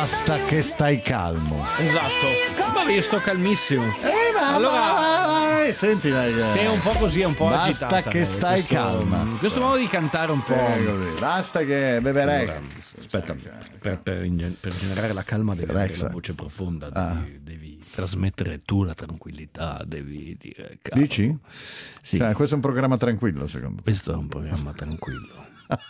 Basta che stai calmo. Esatto. Ma io sto calmissimo. Allora, senti, sei un po' così, un po' basta agitata. Che stai calma. Questo modo di cantare un po'. Così. Basta che beverei. Allora, aspetta, per generare la calma devi avere la voce profonda, devi trasmettere tu la tranquillità, devi dire calmo. Dici? Sì. Cioè, questo è un programma tranquillo, secondo te? Questo è un programma tranquillo.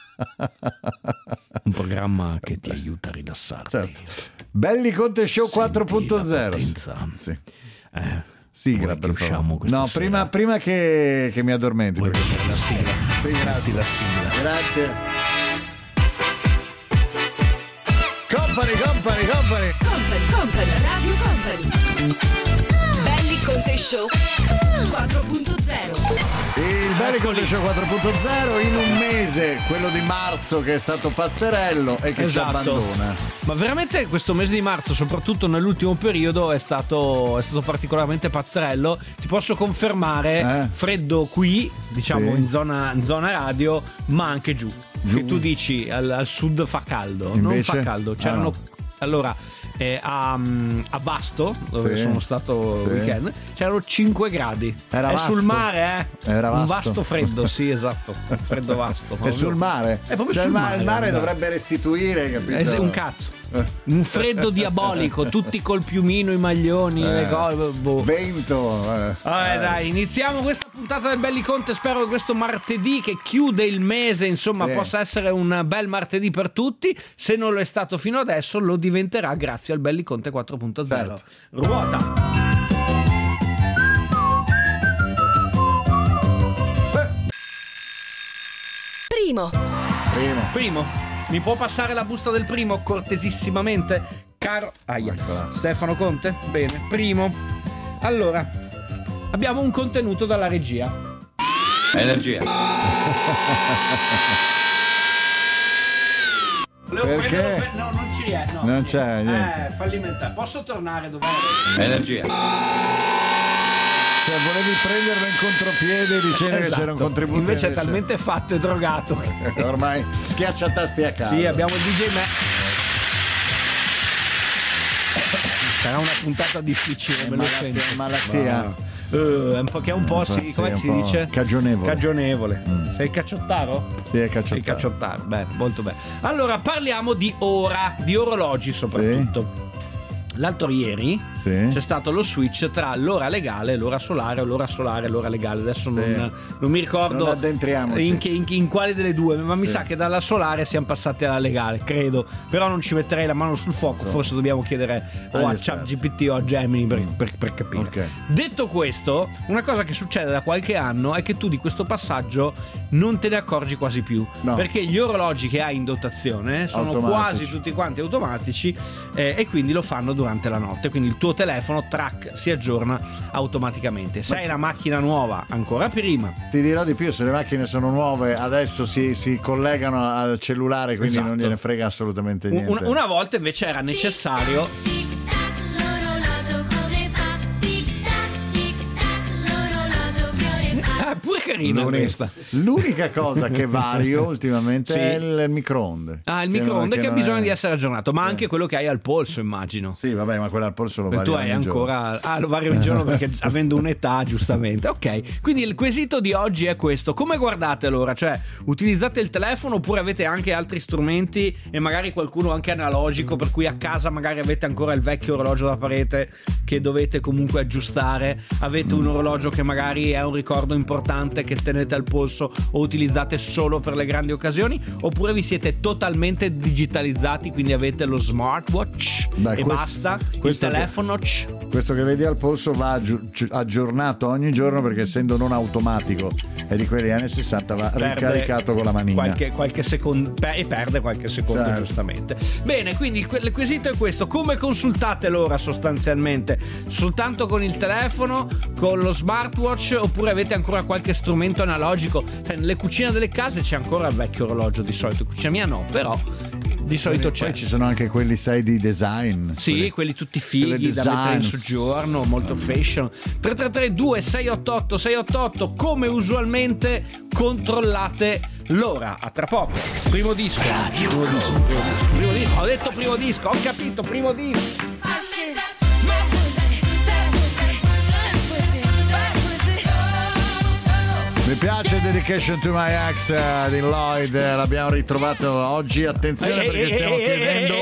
Un programma che ti aiuta a rilassarti. Certo. Belli Conte Show 4.0. Sì. Sigla, per favore. No, prima che mi addormenti. Vuoi vedere la sigla? Sì, grazie. La sigla. Grazie. Company, Radio Company. Belli Conte Show 4.0. Il Belli Conte Show 4.0 in un mese, quello di marzo che è stato pazzerello e che ci abbandona. Ma veramente questo mese di marzo, soprattutto nell'ultimo periodo, è stato particolarmente pazzerello. Ti posso confermare, freddo qui, diciamo, in zona radio, ma anche giù. Che tu dici al sud fa caldo. Invece? Non fa caldo. C'erano allora a Vasto, dove sono stato il weekend, c'erano 5 gradi. Era è vasto. Sul mare, Era un vasto freddo, sì, esatto. Un freddo vasto. È sul mare. È proprio cioè sul il mare dovrebbe restituire, capito? Un cazzo. Un freddo diabolico, tutti col piumino, i maglioni, le cose. Vento. Dai, iniziamo questa puntata del Belli Conte. Spero che questo martedì che chiude il mese, insomma, possa essere un bel martedì per tutti. Se non lo è stato fino adesso, lo diventerà grazie al Belli Conte 4.0. Certo. Ruota. Primo. Mi può passare la busta del primo, cortesissimamente? Caro Stefano Conte? Bene, primo. Allora, abbiamo un contenuto dalla regia. Energia. Perché? No, non ci è. No. Non c'è niente. Fallimentare. Posso tornare dov'era? Energia. Cioè, volevi prenderlo in contropiede dicendo che c'era un contributo. Invece è talmente fatto e drogato. Ormai schiaccia tasti a caso. Sì, abbiamo il DJ Sarà una puntata difficile, me lo sento. Malattia. Che è un po' come si dice? Cagionevole. Sei cacciottaro? Sì, è cacciottaro. Sei cacciottaro, beh, molto bene. Allora, parliamo di orologi soprattutto. L'altro ieri c'è stato lo switch tra l'ora legale, l'ora solare, l'ora legale. Adesso non mi ricordo non addentriamoci in quale delle due, ma mi sa che dalla solare siamo passati alla legale, credo. Però non ci metterei la mano sul fuoco, forse dobbiamo chiedere o a ChatGPT o a Gemini per capire. Okay. Detto questo, una cosa che succede da qualche anno è che tu di questo passaggio non te ne accorgi quasi più, perché gli orologi che hai in dotazione sono quasi tutti quanti automatici e quindi lo fanno durante la notte, quindi il tuo telefono si aggiorna automaticamente. Se hai una macchina nuova, ancora prima. Ti dirò di più, se le macchine sono nuove adesso si collegano al cellulare, quindi non gliene frega assolutamente niente. Una volta invece era necessario. Pure carina questa. L'unica cosa che vario ultimamente è il microonde. Il microonde che ha bisogno di essere aggiornato, ma anche quello che hai al polso, immagino. Sì, vabbè, ma quello al polso lo vario. Tu hai ancora lo vario il giorno perché avendo un'età, giustamente. Ok, quindi il quesito di oggi è questo: come guardate l'ora? Cioè, utilizzate il telefono oppure avete anche altri strumenti e magari qualcuno anche analogico, per cui a casa magari avete ancora il vecchio orologio da parete che dovete comunque aggiustare, avete un orologio che magari è un ricordo importante che tenete al polso o utilizzate solo per le grandi occasioni, oppure vi siete totalmente digitalizzati, quindi avete lo smartwatch basta, il telefono. Questo che vedi al polso va aggiornato ogni giorno, perché essendo non automatico e di quelli anni 60 va ricaricato con la manina qualche secondo e perde qualche secondo, giustamente. Bene, quindi il quesito è questo: come consultate l'ora sostanzialmente? Soltanto con il telefono, con lo smartwatch, oppure avete ancora qualche strumento analogico? Nelle cucine delle case c'è ancora il vecchio orologio di solito, cucina mia no, però di solito c'è. Poi ci sono anche quelli, sai, di design. Sì, quelli tutti fighi da mettere in soggiorno, molto fashion. 3332 688 688. Come usualmente controllate l'ora, a tra poco. Primo disco. Primo disco. Ho detto primo disco, ho capito, primo disco. Mi piace Dedication to My Ex di Lloyd, l'abbiamo ritrovato oggi, attenzione perché stiamo chiedendo...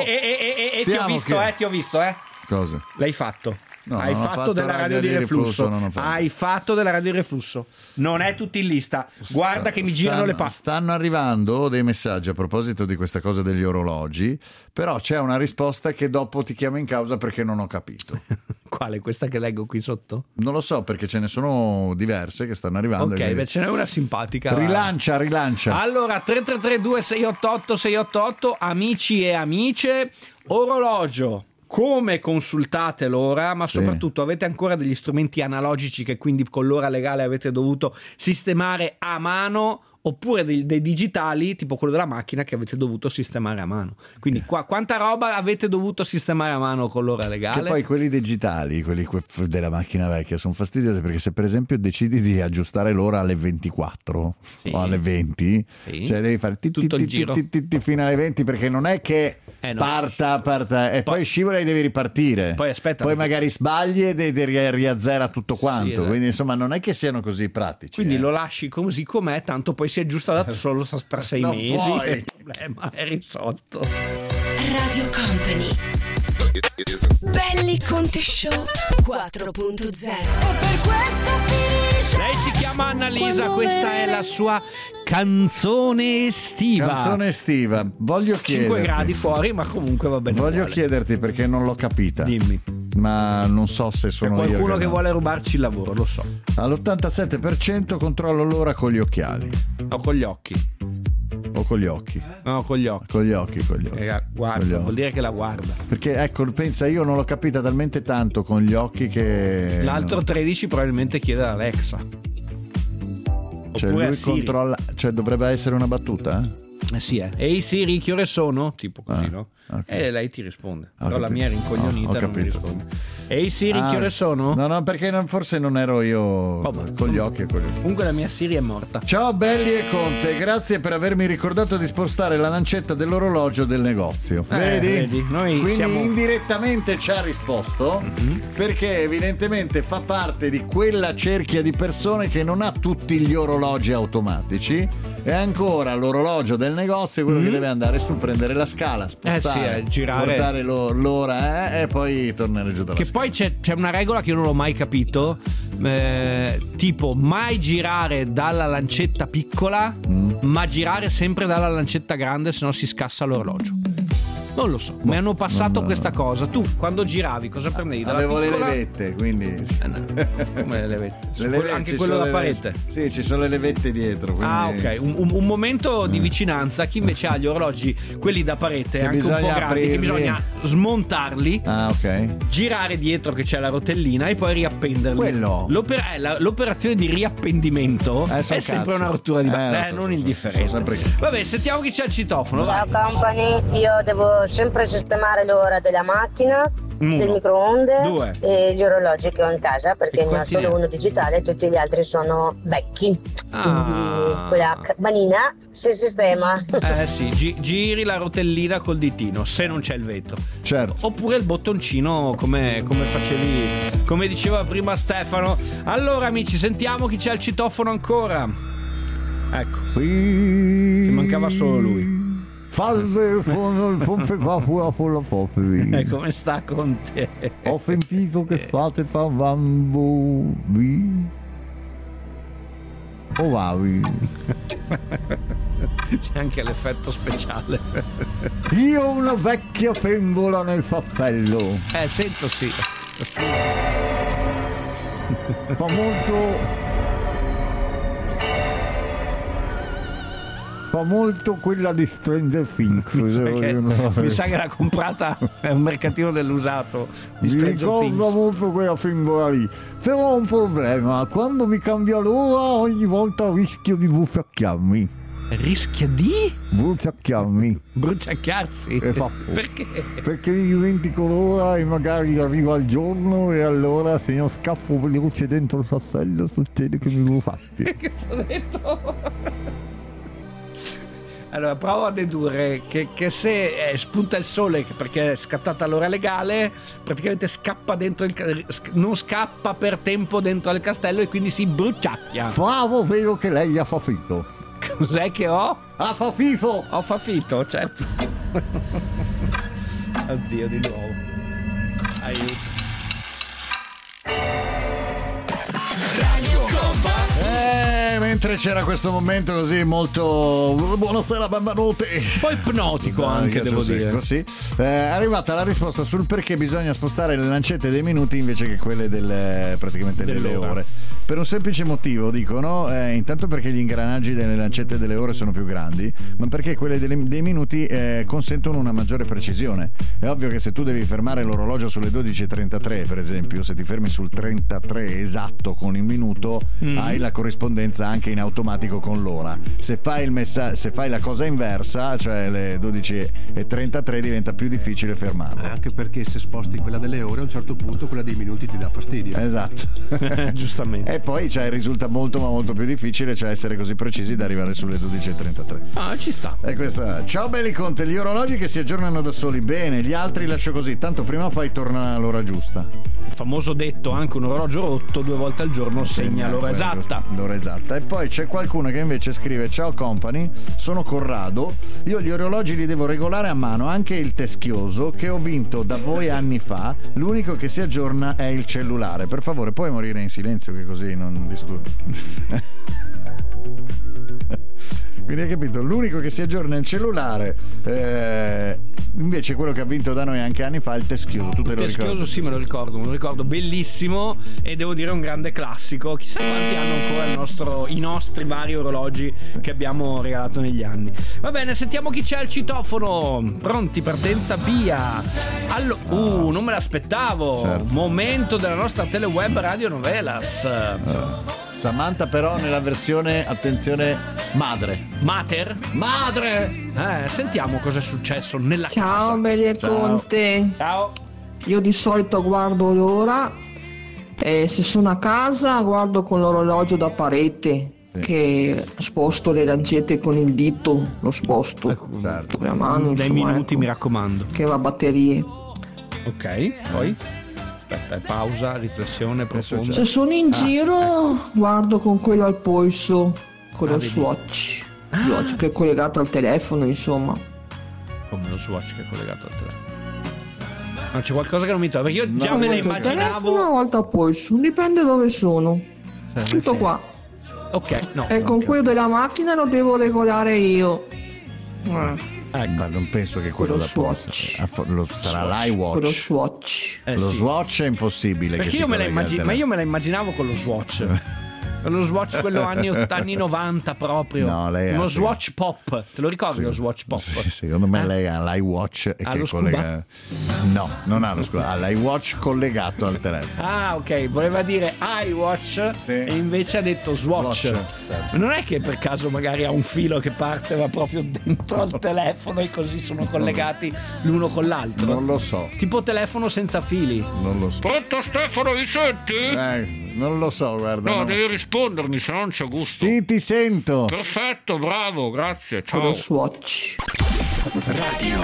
Ti ho visto. Cosa? L'hai fatto. No, Hai non ho fatto della radio di reflusso. Hai fatto della radio di reflusso. Non è tutti in lista. Guarda che mi girano le paste. Stanno arrivando dei messaggi a proposito di questa cosa degli orologi, però c'è una risposta che dopo ti chiamo in causa perché non ho capito. Quale? Questa che leggo qui sotto? Non lo so, perché ce ne sono diverse che stanno arrivando. Ok, beh, ce n'è una simpatica. Rilancia. Allora, 333-2688-688, amici e amiche, orologio. Come consultate l'ora, ma soprattutto avete ancora degli strumenti analogici che quindi con l'ora legale avete dovuto sistemare a mano, oppure dei digitali tipo quello della macchina che avete dovuto sistemare a mano. Quindi quanta roba avete dovuto sistemare a mano con l'ora legale? Che poi quelli digitali, quelli della macchina vecchia, sono fastidiosi perché se per esempio decidi di aggiustare l'ora alle 24 o alle 20, cioè devi fare tutto il giro fino alle 20, perché non è che parta e poi scivola e devi ripartire. Poi aspetta, poi magari sbagli e riazzera tutto quanto. Sì, quindi insomma non è che siano così pratici. Quindi lo lasci così com'è, tanto poi si aggiusta solo tra 6 mesi. Puoi. Il problema è risolto. Radio Company. Belli Conte Show 4.0. E per questo finisce. Lei si chiama Annalisa, questa è la sua canzone estiva. Voglio 5 chiederti, gradi fuori, ma comunque va bene. voglio chiederti perché non l'ho capita. Dimmi. Ma non so se sono io. C'è qualcuno che no. vuole rubarci il lavoro, lo so. All'87% controllo l'ora con gli occhiali. O con gli occhi. O con gli occhi. No, con gli occhi. Con gli occhi. Guarda, vuol dire che la guarda. Perché ecco, pensa, io non l'ho capita talmente tanto con gli occhi che... L'altro 13 probabilmente chiede ad Alexa. Cioè Oppure lui controlla... Cioè dovrebbe essere una battuta? Sì, Ehi Siri, che ore sono? Tipo così, no? Okay. E lei ti risponde. Ho Però la capito. mia è rincoglionita e non mi risponde. Ehi Siri, che ore sono? No, perché forse non ero io con gli occhi e con gli occhi. Comunque la mia Siri è morta. Ciao belli e Conte, grazie per avermi ricordato di spostare la lancetta dell'orologio del negozio. Vedi? Noi quindi siamo... indirettamente ci ha risposto, perché evidentemente fa parte di quella cerchia di persone che non ha tutti gli orologi automatici, e ancora l'orologio del negozio è quello che deve andare su, prendere la scala, spostare, girare, guardare l'ora e poi tornare giù dalla che scala. Poi c'è una regola che io non ho mai capito, tipo mai girare dalla lancetta piccola, ma girare sempre dalla lancetta grande, se no si scassa l'orologio. Non lo so, mi hanno passato questa cosa. Tu quando giravi cosa prendevi? Avevo piccola... le levette, quindi come le levette? ci Anche quello sono da parete? Sì, ci sono le levette dietro, quindi... Ah, ok, un momento di vicinanza. Chi invece ha gli orologi, quelli da parete, anche un po' grandi, che bisogna smontarli, girare dietro che c'è la rotellina e poi riappenderli. Quello l'operazione di riappendimento è sempre una rottura di non indifferente. Vabbè, sentiamo chi c'è al citofono. Ciao company, io devo sempre sistemare l'ora della macchina, del microonde 2 e gli orologi che ho in casa, perché ne ho solo uno digitale e tutti gli altri sono vecchi. Quindi quella manina si sistema. Sì, giri la rotellina col ditino se non c'è il vetro. Certo. Oppure il bottoncino come facevi, come diceva prima Stefano. Allora amici, sentiamo chi c'è al citofono ancora. Ecco, ci mancava solo lui. E come sta con te? Ho sentito che state parlando di Ovavi. C'è anche l'effetto speciale. Io ho una vecchia fembola nel faffello. Sento sì. Fa molto quella di Stranger Things. Mi sa che l'ha comprata a un mercatino dell'usato di Stranger Things. Mi ricorda molto quella fembola lì. Però ho un problema: quando mi cambia l'ora ogni volta rischio di bruciacchiarmi. Rischia di? Bruciacchiarsi? Perché? Perché mi dimentico l'ora e magari arriva il giorno e allora se non scappo veloce dentro il castello succede che mi bruciacchi. Che ho detto? Allora, provo a dedurre che se spunta il sole perché è scattata l'ora legale, praticamente scappa dentro non scappa per tempo dentro al castello e quindi si bruciacchia. Bravo, vedo che lei ha fafito. Cos'è che ho? Ha fafito! Ho fafito, certo. Oddio, di nuovo. Aiuto. Mentre c'era questo momento così molto buonasera, benvenuti, un po' ipnotico anche, devo dire. Sì. È arrivata la risposta sul perché bisogna spostare le lancette dei minuti invece che quelle praticamente delle ore. Per un semplice motivo, dicono, intanto perché gli ingranaggi delle lancette delle ore sono più grandi, ma perché quelle dei minuti consentono una maggiore precisione. È ovvio che se tu devi fermare l'orologio sulle 12.33, per esempio, se ti fermi sul 33 esatto con il minuto, hai la corrispondenza anche in automatico con l'ora. Se fai se fai la cosa inversa, cioè le 12.33, diventa più difficile fermarlo. Anche perché se sposti quella delle ore, a un certo punto quella dei minuti ti dà fastidio. Esatto. Giustamente. E poi risulta molto ma molto più difficile, essere così precisi da arrivare sulle 12.33. Ah, ci sta. E questa. Ciao belli Conte, gli orologi che si aggiornano da soli, bene, gli altri lascio così, tanto prima o poi torna all'ora giusta. Il famoso detto, anche un orologio rotto 2 volte al giorno segna l'ora esatta. L'ora esatta. E poi c'è qualcuno che invece scrive: ciao company, sono Corrado, io gli orologi li devo regolare a mano, anche il teschioso che ho vinto da voi anni fa, l'unico che si aggiorna è il cellulare. Per favore puoi morire in silenzio che così non disturbi. Quindi hai capito, l'unico che si aggiorna è il cellulare, invece quello che ha vinto da noi anche anni fa è il teschioso. Tu te lo ricordi? Il teschioso sì, me lo ricordo bellissimo, e devo dire un grande classico. Chissà quanti hanno ancora i nostri vari orologi che abbiamo regalato negli anni. Va bene, sentiamo chi c'è al citofono. Pronti, partenza, via. Non me l'aspettavo. Certo. Momento della nostra teleweb Radio Novelas. Samantha però nella versione, attenzione, Mater? Sentiamo cosa è successo nella casa. Ciao belli e Conte. Ciao. Io di solito guardo l'ora e se sono a casa guardo con l'orologio da parete, che sposto le lancette con il dito, lo sposto certo. con la mano, dai insomma, minuti, mi raccomando, che va a batterie. Ok, poi aspetta, pausa, riflessione profonda. Se sono in giro guardo con quello al polso, con lo Swatch. Swatch che è collegato al telefono, insomma. Come lo Swatch che è collegato al telefono? Ma c'è qualcosa che non mi trovo, perché io già me la immaginavo. Una volta al polso, dipende dove sono. Tutto qua. Ok, no. E con quello della macchina lo devo regolare io. Ma non penso che quello da polso sarà l'iWatch. Quello Swatch. Lo Swatch è impossibile. Perché che io me la immaginavo con lo Swatch. Lo Swatch quello anni 90 proprio. No, lei uno Swatch Pop. Te lo ricordi lo Swatch Pop? Sì, secondo me lei ha l'iWatch e che collega. No, non ha lo scuba, ha l'iWatch collegato al telefono. Ah, ok, voleva dire iWatch e invece ha detto Swatch. Certo. Non è che per caso magari ha un filo che parte va proprio dentro al telefono e così sono collegati l'uno con l'altro? Non lo so. Tipo telefono senza fili. Non lo so. Pronto Stefano, mi senti? Non lo so, guarda. No, devi rispondermi, se no non c'è gusto. Sì, ti sento. Perfetto, bravo, grazie, ciao. Quello Swatch. Radio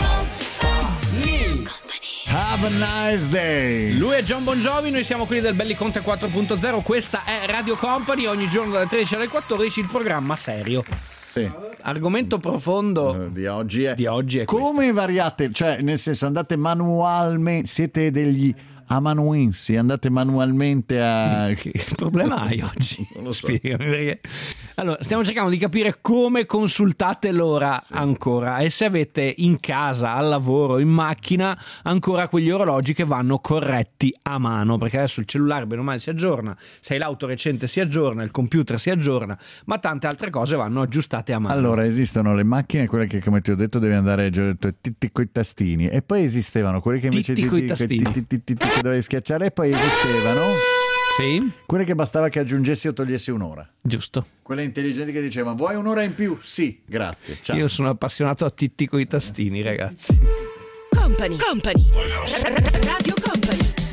Have a nice day. Lui è John Bon Jovi, noi siamo quelli del Belli Conte 4.0. Questa è Radio Company, ogni giorno dalle 13 alle 14 il programma serio. Sì. Argomento profondo di oggi è come questo. Variate, cioè nel senso andate manualmente, siete degli amanuensi, andate manualmente a... Che problema hai oggi? Non lo so. Spiegami perché. Allora, stiamo cercando di capire come consultate l'ora ancora e se avete in casa, al lavoro, in macchina ancora quegli orologi che vanno corretti a mano, perché adesso il cellulare bene o male si aggiorna, se hai l'auto recente si aggiorna, il computer si aggiorna, ma tante altre cose vanno aggiustate a mano. Allora esistono le macchine, quelle che come ti ho detto devi andare titti coi tastini, e poi esistevano quelle che invece titti coi tastini che dovevi schiacciare, e poi esistevano quelle che bastava che aggiungessi o togliessi un'ora. Giusto. Quelle intelligenti che dicevano vuoi un'ora in più? Sì, grazie, ciao. Io sono appassionato a titti coi tastini, ragazzi. Company Radio Company.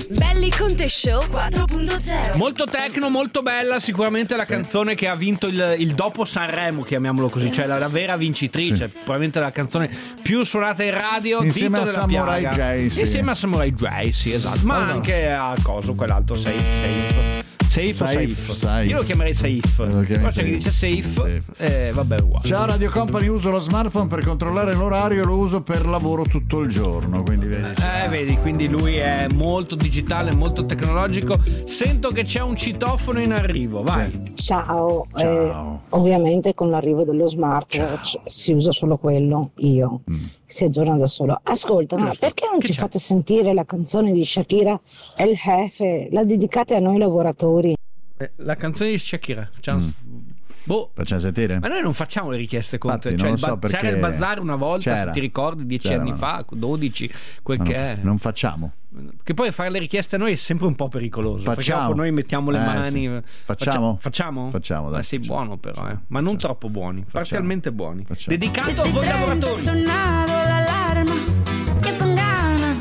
Belli con te show 4.0. Molto techno, molto bella, sicuramente la canzone che ha vinto il dopo Sanremo, chiamiamolo così, cioè la vera vincitrice, probabilmente la canzone più suonata in radio insieme a della Samurai piaga. J, sì. Insieme a Samurai J, sì, esatto, ma Allora. anche a coso, quell'altro Safe. Io lo chiamerei Safe. Però c'è chi dice Safe. Vabbè, uguale. Ciao Radio Company, uso lo smartphone per controllare l'orario e lo uso per lavoro tutto il giorno, quindi vedi. Vedi, quindi lui è molto digitale, molto tecnologico. Sento che c'è un citofono in arrivo, vai. Ciao. Ovviamente con l'arrivo dello smartwatch si usa solo quello, io si aggiorna da solo. Ascolta, ma perché non ci fate sentire la canzone di Shakira El Jefe? La dedicate a noi lavoratori. La canzone di Shakira. Boh. Facciamo sentire? Ma noi non facciamo le richieste con te. Infatti, Cioè, non lo so perché c'era il bazar una volta, se ti ricordi, 10 anni ma fa, 12, quel che è. Non facciamo. Che poi fare le richieste a noi è sempre un po' pericoloso. Perché Facciamo. dopo noi mettiamo le mani. Sì. Facciamo? Facciamo? Facciamo, dai. Ma sei buono però, Ma non troppo buoni, parzialmente buoni. Facciamo. Dedicato a voi lavoratori. Suonato l'allarma, io con ganas.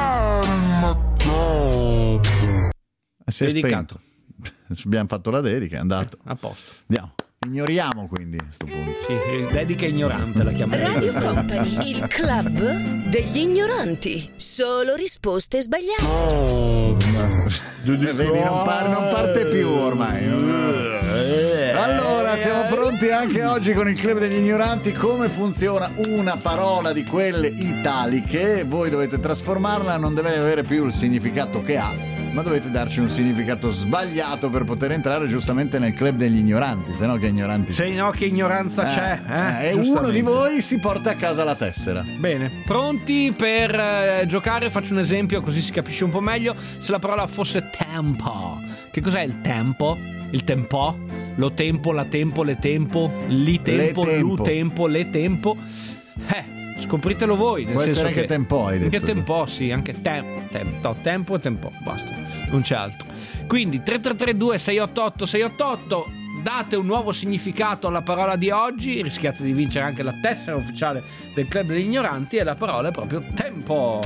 Si è Dedicato. spento. Abbiamo fatto la dedica, è andato. A posto. Andiamo. Ignoriamo quindi a sto punto. Sì, dedica ignorante la chiamerei. Radio Company, il club degli ignoranti. Solo risposte sbagliate. Vedi, non parte più ormai. Allora, siamo pronti anche oggi con il Club degli Ignoranti. Come funziona una parola di quelle italiche? Voi dovete trasformarla, non deve avere più il significato che ha, ma dovete darci un significato sbagliato per poter entrare giustamente nel Club degli Ignoranti, se no che ignoranti Se no che ignoranza c'è, e uno di voi si porta a casa la tessera. Bene, pronti per giocare? Faccio un esempio così si capisce un po' meglio. Se la parola fosse tempo, che cos'è il tempo? Il tempo? Lo tempo, la tempo, le tempo, li tempo, lu tempo, le tempo. Scopritelo voi. Nel Può senso essere anche tempo, hai detto. Anche tempo, sì, anche tempo e tempo. Basta, non c'è altro. Quindi 3332 688 688, date un nuovo significato alla parola di oggi. Rischiate di vincere anche la tessera ufficiale del Club degli Ignoranti. E la parola è proprio tempo.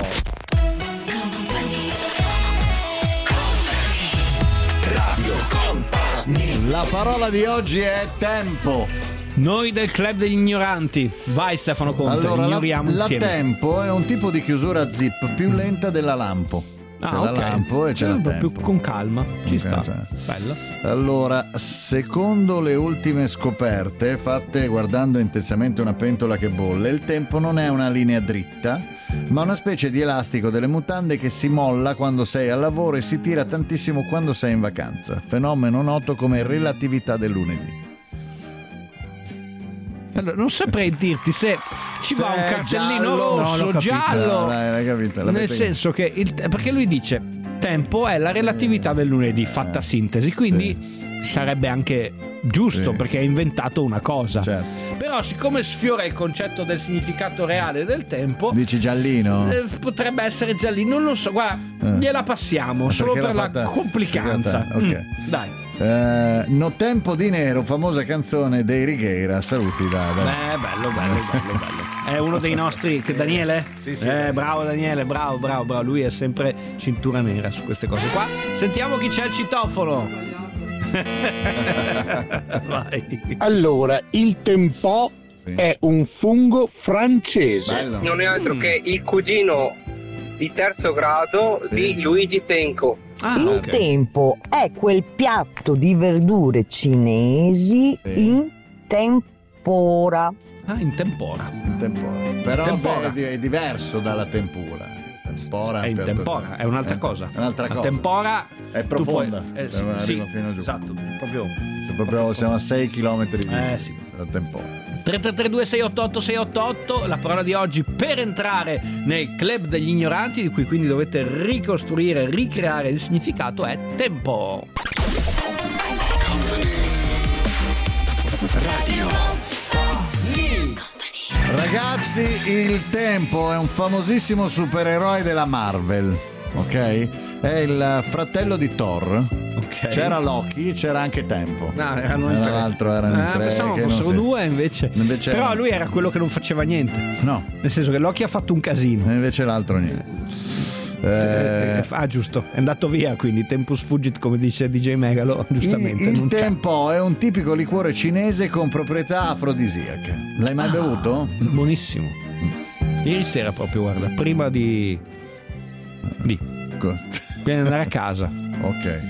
La parola di oggi è tempo. Noi del Club degli Ignoranti. Vai Stefano Conte, Allora, ignoriamo la insieme. tempo è un tipo di chiusura a zip più lenta della lampo. C'è la lampo e c'è la tempo. Più con calma, ci sta. Cioè. Bello. Allora, secondo le ultime scoperte fatte guardando intensamente una pentola che bolle, il tempo non è una linea dritta, ma una specie di elastico delle mutande che si molla quando sei al lavoro e si tira tantissimo quando sei in vacanza. Fenomeno noto come relatività del lunedì. Allora, non saprei dirti se ci va un cartellino rosso, giallo. L'hai capito, nel senso che perché lui dice tempo è la relatività del lunedì, fatta sintesi, quindi sarebbe anche giusto perché ha inventato una cosa. Certo. Però siccome sfiora il concetto del significato reale del tempo, dici giallino? Potrebbe essere giallino, non lo so, guarda, gliela passiamo solo per la complicanza. Ok. Dai. No tempo di nero, famosa canzone dei Righeira. Saluti da. Bello. È uno dei nostri. Daniele? Sì. Bravo Daniele, bravo. Lui è sempre cintura nera su queste cose qua. Sentiamo chi c'è al citofono. Vai. Allora, il tempo è un fungo francese. Bello. Non è altro che il cugino di terzo grado di Luigi Tenco. Il tempo è quel piatto di verdure cinesi in tempora. In tempora. Però Tempora. è diverso dalla tempura. Tempora È in tempora, è un'altra cosa. È un'altra La cosa. tempora è profonda. sì, Arriva fino giù. esatto, Siamo a 6 km di sì. dal tempora. 3332 688 688, la parola di oggi per entrare nel Club degli Ignoranti, di cui quindi dovete ricostruire, ricreare il significato, è tempo. Ragazzi, il tempo è un famosissimo supereroe della Marvel, ok? È il fratello di Thor. Okay. C'era Loki, c'era anche Tempo. No, erano in tre. L'altro erano in tre. Pensavo fossero due invece. Però erano... lui era quello che non faceva niente. No. Nel senso che Loki ha fatto un casino. E invece l'altro niente. Giusto, è andato via, quindi tempus fugit, come dice DJ Megalo, giustamente. Il non Tempo è un tipico liquore cinese con proprietà afrodisiache. L'hai mai bevuto? Buonissimo. Ieri sera proprio, guarda, prima di andare a casa. Ok.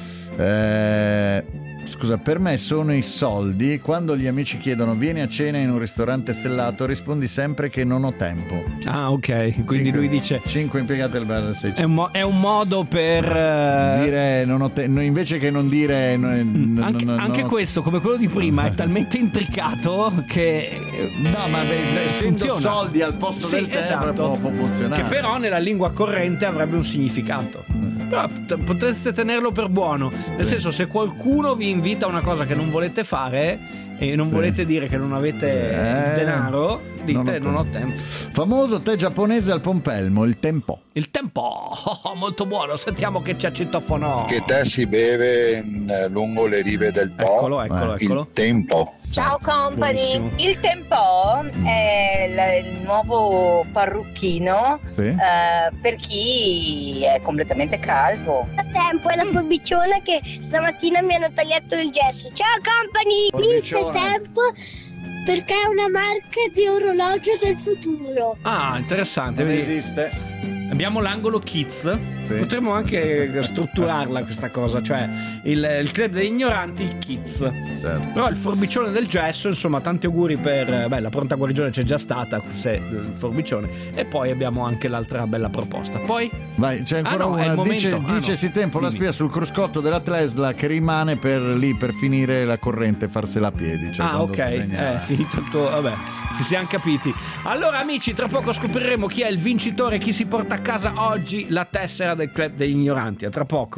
Scusa, per me sono i soldi. Quando gli amici chiedono vieni a cena in un ristorante stellato, rispondi sempre che non ho tempo. Ah, ok. Quindi lui dice 5 impiegate al bar 6. È un modo per dire non ho invece che non dire anche questo, come quello di prima, è talmente intricato che no, ma essendo funziona. Soldi al posto del tempo, esatto, può funzionare. che però nella lingua corrente avrebbe un significato. Però potreste tenerlo per buono, nel senso, se qualcuno vi invita a una cosa che non volete fare e non volete dire che non avete denaro, dite non ho tempo. Famoso tè giapponese al pompelmo, il Tempo. Il Tempo, molto buono. Sentiamo che c'è citofono. Che tè si beve lungo le rive del Po? Eccolo. Il Tempo. Ciao company, Buonissimo. il Tempo è il nuovo parrucchino per chi è completamente calvo. Tempo è la forbiciona che stamattina mi hanno tagliato il gesso. Ciao company, Forbiciona. Vince Tempo perché è una marca di orologio del futuro. Ah, interessante. Non vedi? esiste. Abbiamo l'angolo kids. Potremmo anche strutturarla questa cosa, cioè il club degli ignoranti kids. Certo. Però il forbicione del gesso, insomma, tanti auguri per la pronta guarigione c'è già stata, se il forbicione, e poi abbiamo anche l'altra bella proposta. Poi vai, c'è ancora è il una. momento. Dice sì, Tempo la Dimmi. spia sul cruscotto della Tesla che rimane per finire la corrente e farsela a piedi. Cioè quando ok, segna- è finito il tuo. Vabbè, ci siamo capiti. Allora amici, tra poco scopriremo chi è il vincitore, chi si porta a casa oggi la tessera del club degli ignoranti. A tra poco.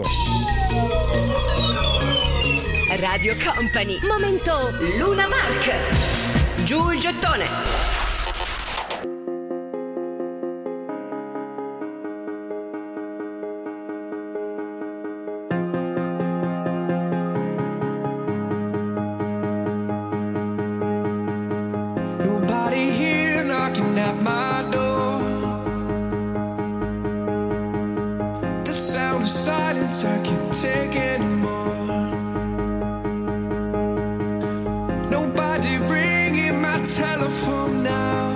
Radio Company. Momento Luna Park. Giù il gettone. Nobody here knocking at my door. The sound of silence I can't take anymore. Nobody ringing my telephone now.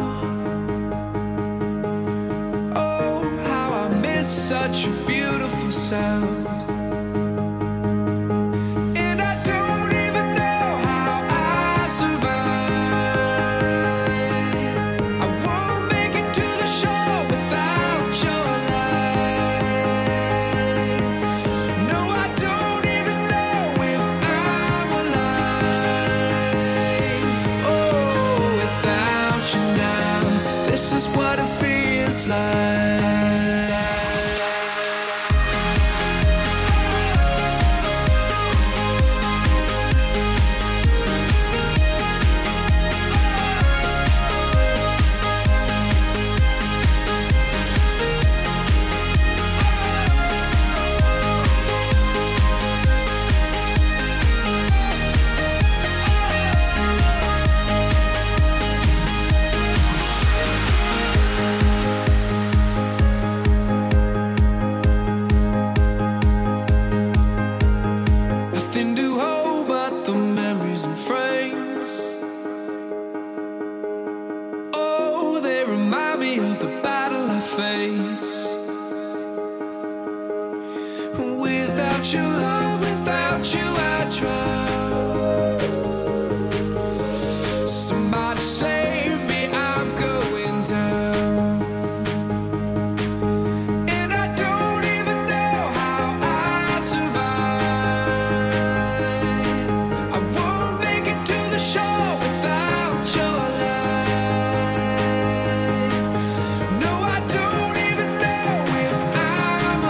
Oh, how I miss such a beautiful sound. And I don't even know how I survive. I won't make it to the show without your light. No, I don't even know if I'm alive. Oh, without you now, this is what it feels like. Nothing to hold but the memories and frames. Oh, they remind me of the battle I face. Without your love, without you I drown. Somebody save me, I'm going down. And I don't even know how I survive. I won't make it to the show without your light. No, I don't even know if I'm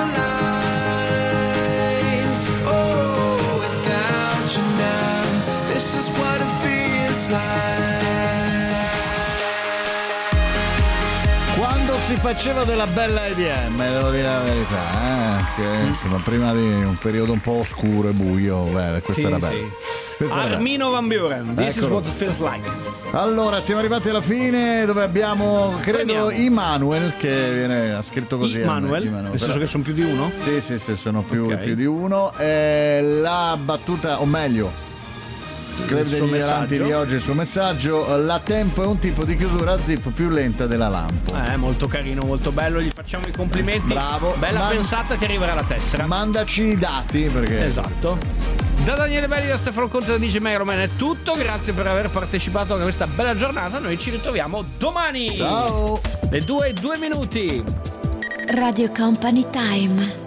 alive. Oh, without you now, this is what it feels like. Quando si faceva della bella EDM, devo dire la verità, che insomma, prima di un periodo un po' oscuro e buio, questa Sì, era bella. sì. Questa era bella. Armino Van Buren, This is Eccolo. what it feels like. Allora, siamo arrivati alla fine dove abbiamo, credo, Immanuel che ha scritto così. Immanuel? Nel senso che sono più di uno? Sì, sono più di uno. La battuta, o meglio, Club degli Ignoranti di oggi, il suo messaggio: la Tempo è un tipo di chiusura a zip più lenta della Lampo. Molto carino, molto bello, gli facciamo i complimenti. Bravo. Bella pensata, ti arriverà la tessera. Mandaci i dati, perché esatto. Da Daniele Belli, da Stefano Conte, da DJ Megaloman è tutto. Grazie per aver partecipato a questa bella giornata. Noi ci ritroviamo domani. Ciao. Le 2:02. Radio Company Time.